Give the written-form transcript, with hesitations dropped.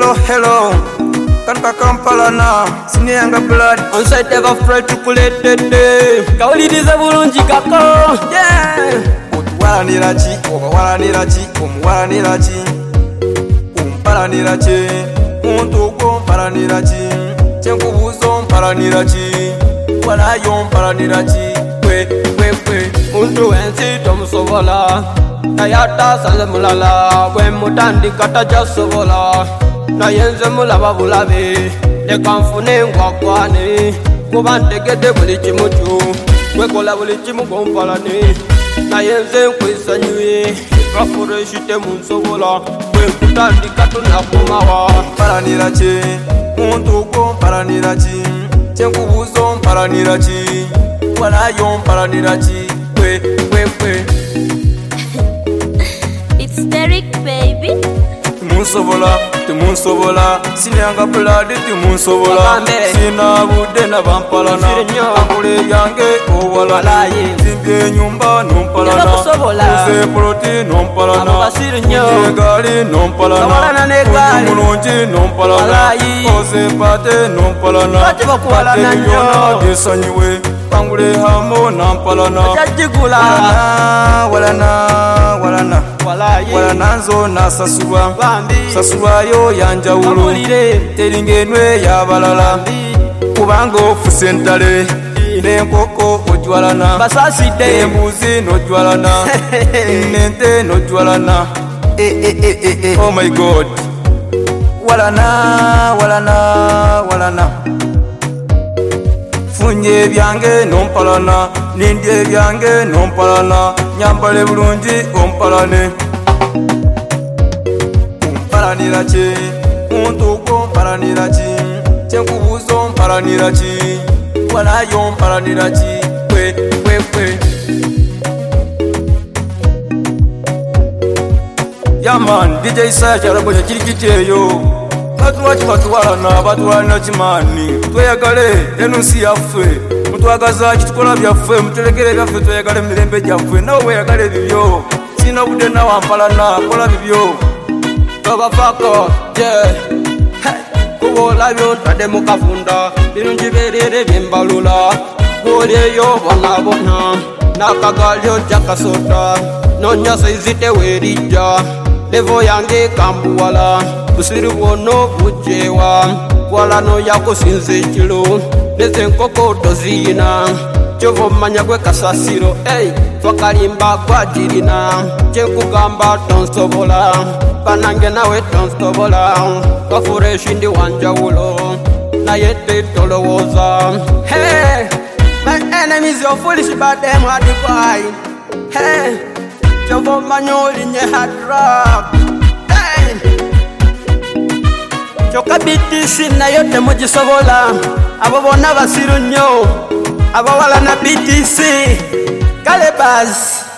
hello. Kanka Kampala na Sinianga blood. On site ever afraid to kulete. Kawuliriza bulungi kako. Yeah. Otuwalanira ki? Obawalanira ki? Omuwalanira ki? Ompalanira ki? Muntu ogwo ompalanira ki? Kyenkubuuza ompalanira ki? Walayo ompalanira ki? Kwe. Muntu wensi tomusobola. Naye atasanze mulala. Bwe mutandika tajasobola. Naye nze mulaba bulabe. Leka nfune ngwakwane. Kuba ntegedde buli kimu kyo. Kwekola buli kimu gompalane. Naye nze nkwisanyuye. Kafureshi temunsobola. Bwe nkutandika tunakomawa. Ompalanira ki? Muntu ogwo ompalanira ki? Kyenkubuuza ompalanira ki? Walayo ompalanira ki? Kwe. It's Derek, baby. Temunsobola Sinianga blood temunsobola sina budde nabampalana akole yange owalala zimbye enyumba nompalana uze proti nompalana egali nompalana mulungi nompalana oze pate nompalana byona byesanyuwe pangule hamo nampalana walana nzo nasasulwa sasulwayo yanjawulo teringenwe yabalala kubanga ofuse entale n'enkoko ojwalana embuzi nojwalana n'ente nojwalana oh my god walana funye ebyange nompalana nindye ebyange nompalana nyambale bulungi ompalane ompalanira ki? Muntu ogwo ompalanira ki? Kyenkubuuza ompalanira ki? Walayo ompalanira ki? Kwe. Yaman DJ Isaya kyalagonya kiri kiti eyo batuwaki batuwalana batuwalana kimani tweyagale enunsi yaffe mutwagaza kitukola byaffe muterekere byaffe tweyagale mirembe gyaffe nawe weyagale ebibyo sina budde nawampalana kola bibyo Tobafako, yeah. Kuba olabyo ntadde mu kafunda birungi berere byembalula bwolyeyo bonabona n'akagali ojja kasota nonya saizi teweerijja levo yange kambuwala busiri bwono bujjewa kwalano yakusinza ekiro neze enkoko toziyina kyova omumanya gwe kasasiro twakalimba gwagirina kyenkugamba tonsobola banange nawe tonsobola kafureshi ndi wanjawulo naye tetolowooza my enemies are foolish but them are divine kyova omumanya olinye hard rock kyokka BTC nayo temugisobola abo bonna basiru nnyo abawala na BTC Calebars